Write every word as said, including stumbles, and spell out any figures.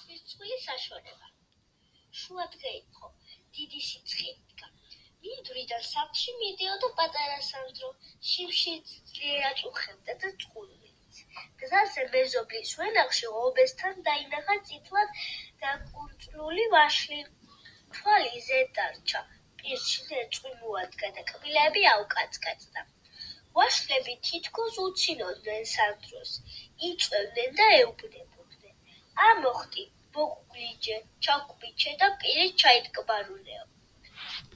თვის წყვილი საშუალება. შუადღე იყო, დიდი სიცხე იდგა. მინდვრიდან სახლში მიდიოდა პატარა სანდრო, შიმშილიც ძლიერად უხევდა და წყურვილიც. გზაზე მეზობლის ვენახში ღობესთან დაინახა წითლად დაკუნწლული ვაშლი. თვალი ზედ დარჩა, პირში ნერწყვი მოადგა და კბილები აუკაცკაცდა. ვაშლები თითქოს უცინოდნენ სანდროს, იწვევდნენ და ეუბნებოდნენ. ამოხტი, ბოკვლიჯე, ჩაგვიჩე და პირით ჩაიტკბარულეო.